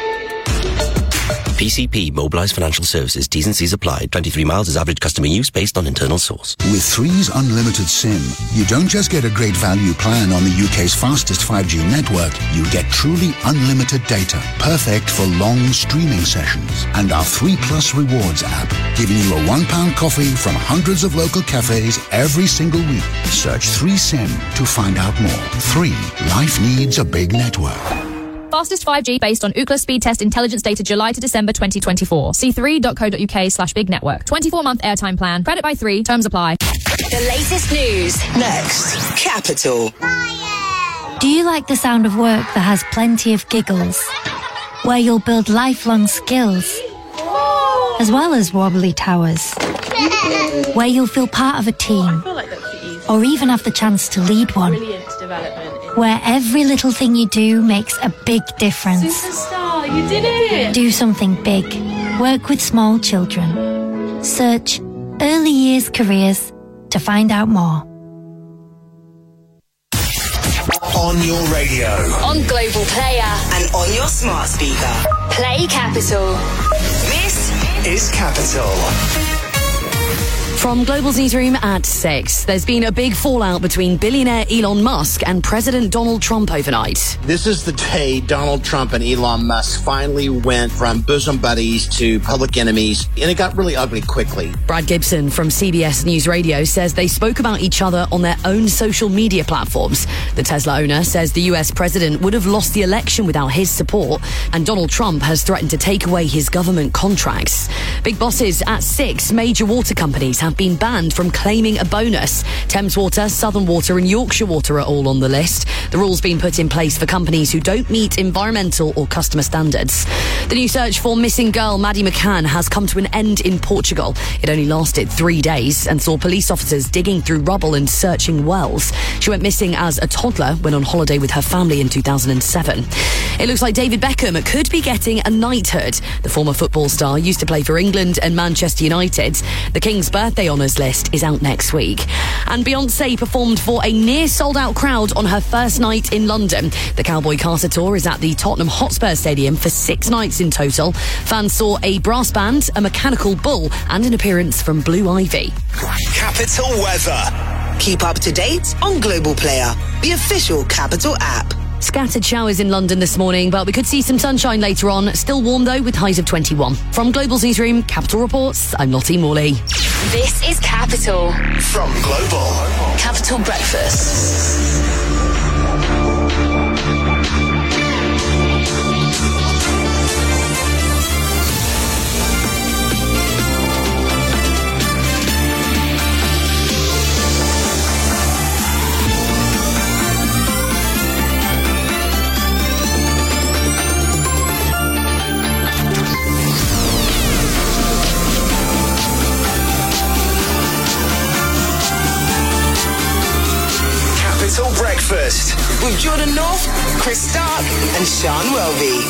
P C P, Mobilised Financial Services, T's and C's applied. twenty-three miles is average customer use based on internal source. With Three's Unlimited SIM, you don't just get a great value plan on the U K's fastest five G network, you get truly unlimited data, perfect for long streaming sessions. And our three Plus Rewards app, giving you a one pound coffee from hundreds of local cafes every single week. Search three SIM to find out more. Three, life needs a big network. Fastest five G based on Ookla speed test intelligence data July to December twenty twenty-four. See three dot co dot u k slash big network. twenty-four month airtime plan. Credit by three. Terms apply. The latest news. Next, Capital. Do you like the sound of work that has plenty of giggles? Where you'll build lifelong skills, as well as wobbly towers? Where you'll feel part of a team, or even have the chance to lead one? Where every little thing you do makes a big difference. Superstar, you did it! Do something big. Work with small children. Search Early Years Careers to find out more. On your radio. On Global Player. And on your smart speaker. Play Capital. This is Capital. From Global's newsroom at six, there's been a big fallout between billionaire Elon Musk and President Donald Trump overnight. This is the day Donald Trump and Elon Musk finally went from bosom buddies to public enemies, and it got really ugly quickly. Brad Gibson from C B S News Radio says they spoke about each other on their own social media platforms. The Tesla owner says the U S president would have lost the election without his support, and Donald Trump has threatened to take away his government contracts. Big bosses at six major water companies have have been banned from claiming a bonus. Thames Water, Southern Water and Yorkshire Water are all on the list. The rule's been put in place for companies who don't meet environmental or customer standards. The new search for missing girl Maddie McCann has come to an end in Portugal. It only lasted three days and saw police officers digging through rubble and searching wells. She went missing as a toddler when on holiday with her family in two thousand seven. It looks like David Beckham could be getting a knighthood. The former football star used to play for England and Manchester United. The King's birthday honours list is out next week. And Beyoncé performed for a near sold-out crowd on her first night in London. The Cowboy Carter Tour is at the Tottenham Hotspur Stadium for six nights in total. Fans saw a brass band, a mechanical bull and an appearance from Blue Ivy. Capital weather. Keep up to date on Global Player, the official Capital app. Scattered showers in London this morning, but we could see some sunshine later on. Still warm, though, with highs of twenty-one. From Global's newsroom, Capital Reports, I'm Lottie Morley. This is Capital. From Global. Capital Breakfast. Breakfast with Jordan North, Chris Stark and Sean Welby.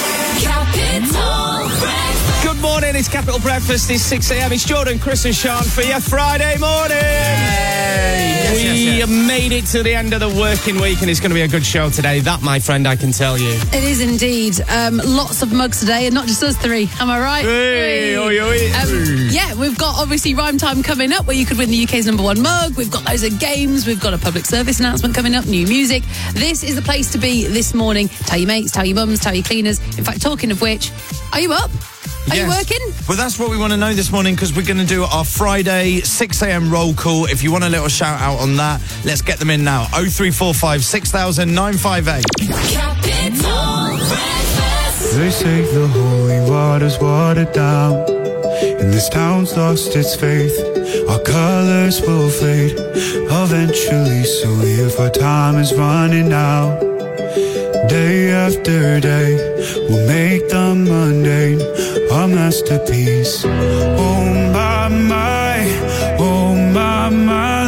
Capital Breakfast. Good morning, it's Capital Breakfast. It's six a.m. It's Jordan, Chris and Sean for your Friday morning. Yes, we yes, yes. made it to the end of the working week and it's going to be a good show today. That, my friend, I can tell you. It is indeed. Um, lots of mugs today and not just us three. Am I right? Hey, oi, oi. Um, yeah, we've got obviously Rhyme Time coming up where you could win the U K's number one mug. We've got loads of games. We've got a public service announcement coming up, new music. This is the place to be this morning. Tell your mates, tell your mums, tell your cleaners. In fact, talking of which, are you up? Are Yes. you working? Well, that's what we want to know this morning because we're going to do our Friday six a.m. roll call. If you want a little shout out on that, let's get them in now. oh three four five, six thousand, nine five eight. Capital Breakfast. They say the holy water's watered down and this town's lost its faith. Our colors will fade eventually, so if our time is running out, day after day, we'll make the mundane our masterpiece. Oh my, my, oh my, my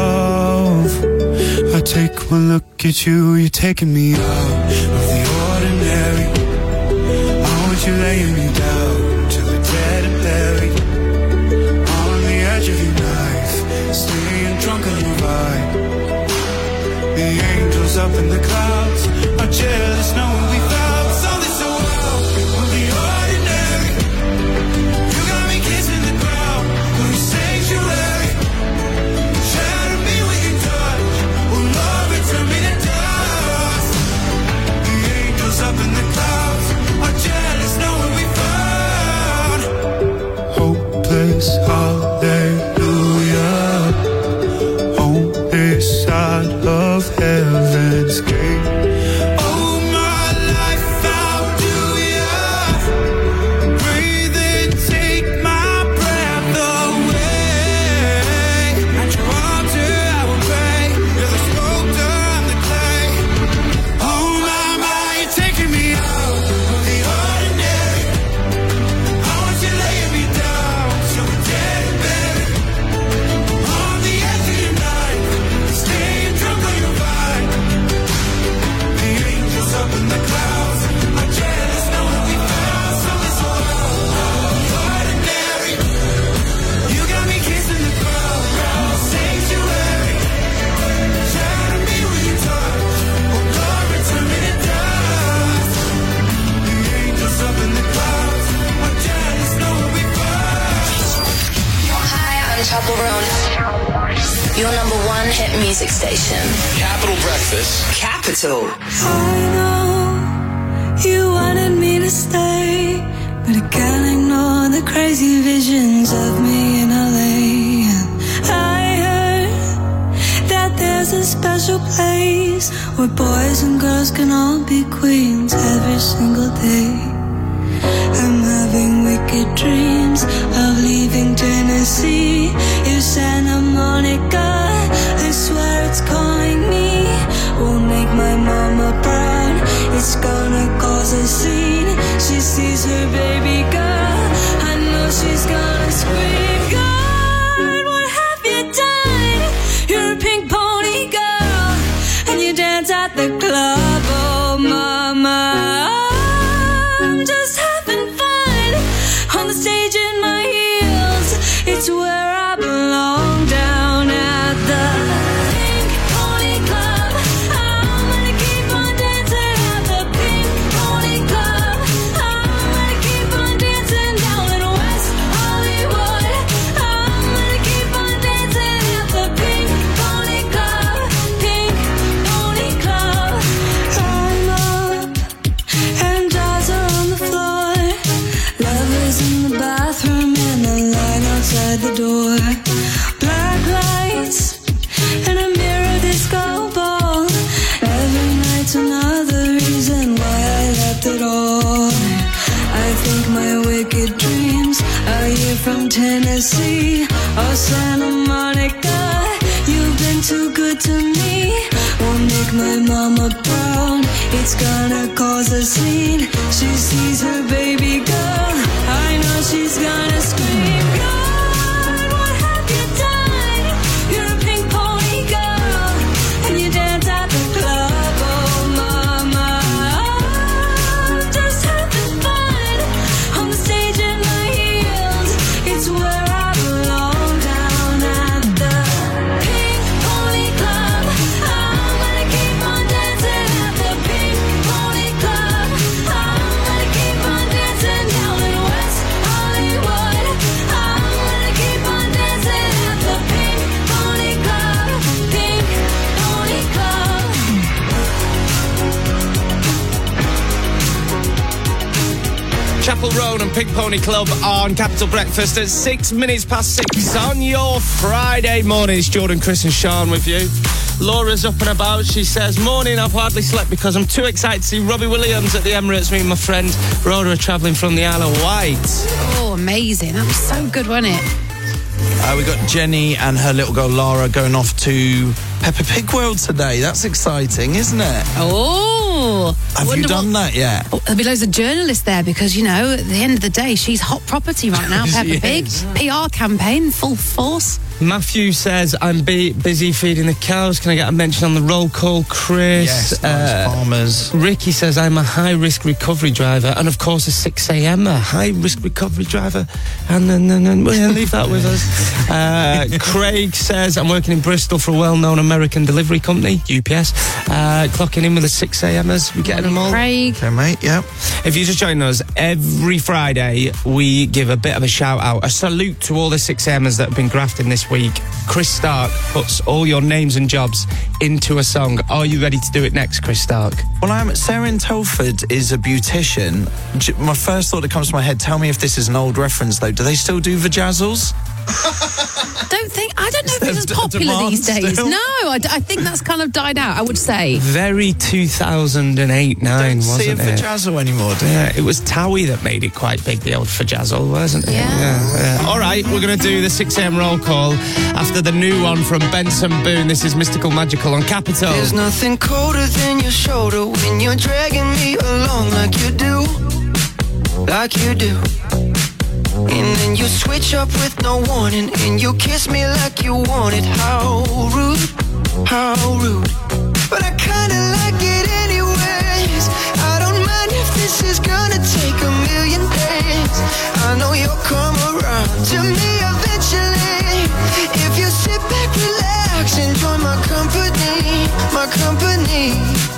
love. I take one look at you, you're taking me out of the ordinary. I want you laying me down till we're dead and buried on the edge of your knife, staying drunk on your ride. The angels up in the clouds are jealous knowing we found something so wild of the ordinary. You got me kissing the ground, no sanctuary. Shatter me with your touch, oh love, return me to dust. The angels up in the clouds are jealous knowing we found hopeless hallelujah on this side of heaven's gate. Your number one hit music station. Capital Breakfast. Capital. I know you wanted me to stay, but I can't ignore the crazy visions of me in L A. I heard that there's a special place where boys and girls can all be queens every single day. I'm having having wicked dreams of leaving Tennessee. If Santa Monica, I swear it's calling me, won't make my mama proud. It's gonna cause a scene. She sees her baby girl, I know she's gonna scream. God, what have you done? You're a pink pony girl, and you dance at the club. Oh, mama, I'm just having fun on the stage in my heels. It's where I belong, down at the Pink Pony Club. I'm gonna keep on dancing at the Pink Pony Club. I'm gonna keep on dancing down in West Hollywood. I'm gonna keep on dancing at the Pink Pony Club. Pink Pony Club. I'm up and dolls are on the floor. Lovers in the bathroom and the line outside the door. Black lights and a mirror disco ball. Every night's another reason why I left it all. I think my wicked dreams are here from Tennessee or Santa Monica. You've been too good to me, won't make my mama proud. It's gonna cause a scene. She sees her baby girl, I know she's gonna scream. God, what have you done? You're a pink pony girl, and you dance at the club. Oh, mama, I'm just having fun on the stage in my heels. It's where I belong, down at the Pink Pony Club. I'm gonna keep on dancing at the Pink Pony Club. I'm gonna keep on dancing down in West Hollywood. I'm gonna keep on dancing at the Pink Pony Club. Pink Pony Club. Chapel Road and Pink Pony Club on Capital Breakfast at six minutes past six on your Friday morning. It's Jordan, Chris and Sean with you. Laura's up and about. She says, morning, I've hardly slept because I'm too excited to see Robbie Williams at the Emirates. Me and my friend Rhoda are travelling from the Isle of Wight. Oh, amazing. That was so good, wasn't it? Uh, we got Jenny and her little girl Lara going off to Peppa Pig World today. That's exciting, isn't it? Oh. Have you done that yet? Oh, there'll be loads of journalists there because, you know, at the end of the day, she's hot property right now, Peppa Pig. Yes. P R campaign, full force. Matthew says, I'm be- busy feeding the cows. Can I get a mention on the roll call, Chris? Yes, nice farmers. Ricky says, I'm a high-risk recovery driver. And, of course, a six a.m. a high-risk recovery driver. And then, and, and, well, leave that with us. Uh, Craig says, I'm working in Bristol for a well-known American delivery company, U P S. Uh, clocking in with the six a.m.ers. We getting them all? Craig. Okay, mate, yep. If you just join us, every Friday we give a bit of a shout out, a salute to all the six a.m.ers that have been grafting this week. Chris Stark puts all your names and jobs into a song. Are you ready to do it next, Chris Stark? Well, I'm Sarah in Telford is a beautician. J- My first thought that comes to my head, tell me if this is an old reference though. Do they still do vajazzles? Don't think, I don't know if Is it's there as popular demand these days. still? No, I, d- I think that's kind of died out, I would say. Very two thousand eight nine, Don't wasn't see a it? vajazzle anymore, do you? Yeah, it was Towie that made it quite big, the old vajazzle, wasn't it? Yeah. yeah, yeah. All right, we're going to do the six a.m. roll call after the new one from Benson Boone. This is Mystical Magical on Capital. There's nothing colder than your shoulder when you're dragging me along like you do, like you do. And then you switch up with no warning, and you kiss me like you want it. How rude, how rude. But I kinda like it anyways. I don't mind if this is gonna take a million days. I know you'll come around to me eventually. If you sit back, relax, enjoy my company, my company.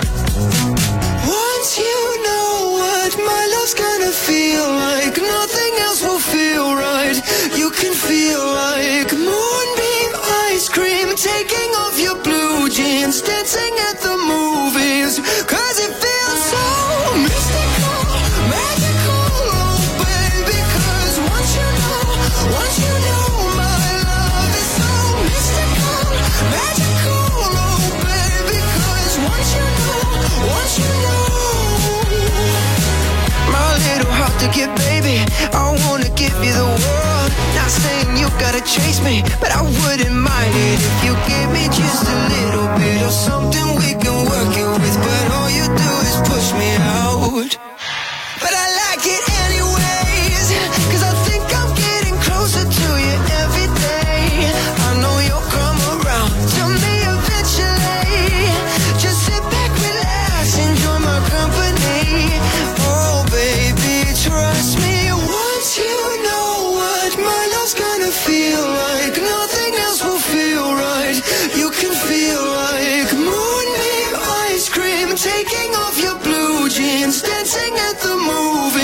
Once you know what my love's gonna feel like, nothing else will feel right. You can feel like moonbeam ice cream, taking off your blue jeans, dancing at the movies, cause it feels so mystical, magical, oh baby. Cause once you know, once you know my love is so mystical, magical, oh baby. Cause once you know, once baby, I wanna give you the world. Not saying you gotta chase me, but I wouldn't mind it if you give me just a little bit of something we can work it with. But all you do is push me out. But I like it anyways, cause I think I'm getting closer to you every day. I know you'll come around to me eventually. Just sit back, relax, enjoy my company. Oh baby, trust me, once you know what my love's gonna feel like, nothing else will feel right. You can feel like moonbeam ice cream, taking off your blue jeans, dancing